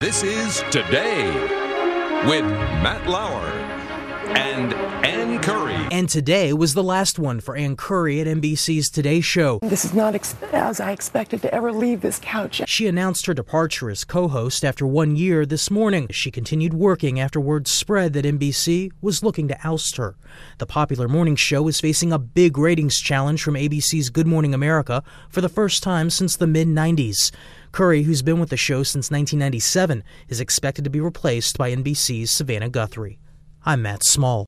This is Today with Matt Lauer and Ann Curry. And today was the last one for Ann Curry at NBC's Today Show. This is not as I expected to ever leave this couch. She announced her departure as co-host after 1 year this morning. She continued working after word spread that NBC was looking to oust her. The popular morning show is facing a big ratings challenge from ABC's Good Morning America for the first time since the mid-90s. Curry, who's been with the show since 1997, is expected to be replaced by NBC's Savannah Guthrie. I'm Matt Small.